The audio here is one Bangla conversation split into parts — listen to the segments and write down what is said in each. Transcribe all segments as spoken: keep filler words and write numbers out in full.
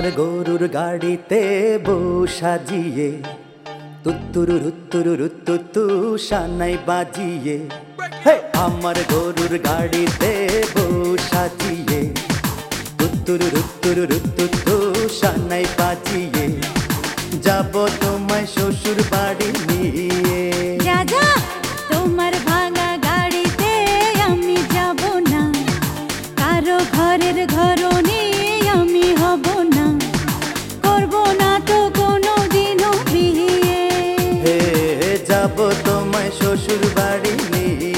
আমার গরুর গাড়িতে বউ সাজিয়ে তুত্তুরু রুত্তুরু রুত্তুতু সানাই বাজিয়ে হে আমার গরুর গাড়িতে বউ সাজিয়ে তুত্তুরু রুত্তুরু রুত্তুতু সানাই বাজিয়ে যাব তোমায় শ্বশুর বাড়ি নিয়ে। রাজা তোমার ভাঙা গাড়িতে আমি যাব না, কারো ঘরের ঘরনে আমি হব না, করব না তো কোনো দিনও বিয়ে। হে যাব তোমায় শ্বশুর বাড়ি নিয়ে।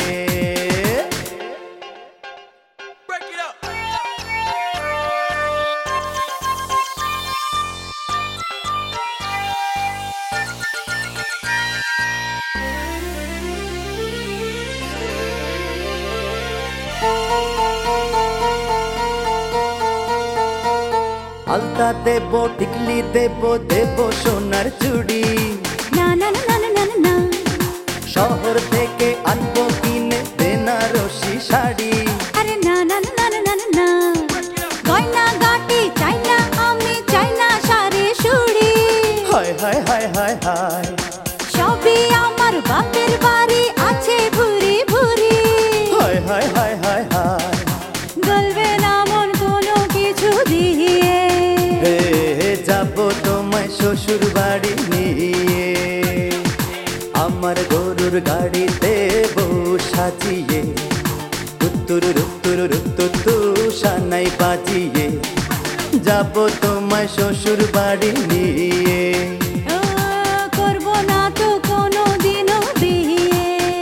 আলতা দেব টিকলি দেব দেব সোনার চুড়ি, না না না না না না, শহর থেকে আনবো কিনে বেনারসি শাড়ি। আরে না না না না না না, গয়না গাটি চাই না আমি, চাই না শাড়ি চুড়ি। হায় হায় হায় হায় হায়, সবই আমার বাপের বাড়ি আছে ভুরি ভুরি। হায় হায় হায় হায় হায়, গলবে না মন কোনো কিছু দিয়ে। হে যাব তোমায় শ্বশুর বাড়ি নিয়ে। আমার গরুর গাড়িতে বউ সাজিয়ে তুত্তুরু রুত্তুরু রুত্তুতু সানাই বাজিয়ে যাব তোমায় শ্বশুর বাড়ি নিয়ে। ও, করব না তো কোনো দিনও বিয়ে।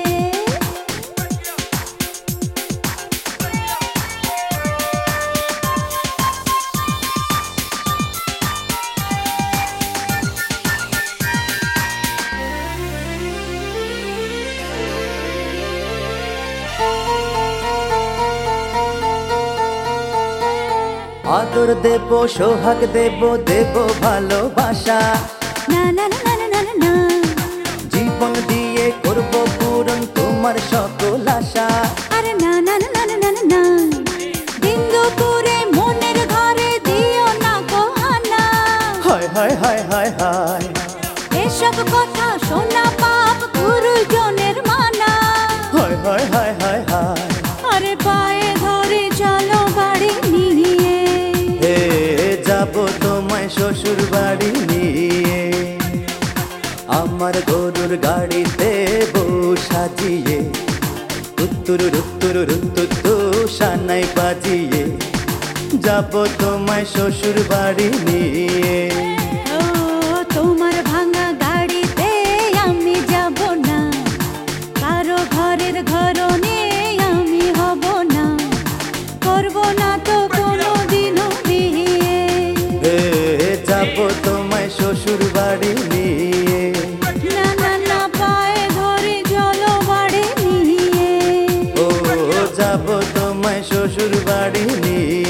আদর দেব সোহাগ দেব দেব ভালোবাসা, না না না না না না, জীবন দিয়ে করব পূরণ তোমার সকল আশা। আরে না না না না না না, দিন দুপুরে মনের ঘরে দিও না গহনা। হায় হায় হায় হায় হায়, এসব কথা শোনা পাপ গুরুজনের মানা। হায় হায় হায় হায় হায়, আরে পায়ে ধরে চলো বাড়ি নিয়ে। হে যাব তোমায় শ্বশুর বাড়ি নিয়ে। আমার গরুর গাড়িতে বউ সাজিয়ে তুত্তুরু রুত্তুরু রুত্তুতু সানাই বাজিয়ে যাব তোমায় শ্বশুর বাড়ি নিয়ে। ও, তোমার ভাঙা গাড়িতে আমি যাব না, কারো ঘরের ঘরনে আমি হব না, করব না তো কোনো দিনও বিয়ে। হে যাব তোমায় শ্বশুর বাড়ি নিয়ে। না না না, পায়ে ধরে চলো বাড়ি নিয়ে। ও যাব তোমায় শ্বশুর বাড়ি নিয়ে।